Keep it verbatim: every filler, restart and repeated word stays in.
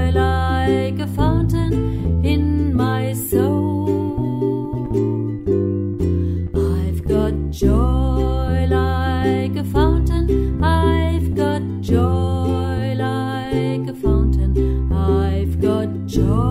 joy like a fountain in my soul. I've got joy like a fountain. I've got joy like a fountain. I've got joy.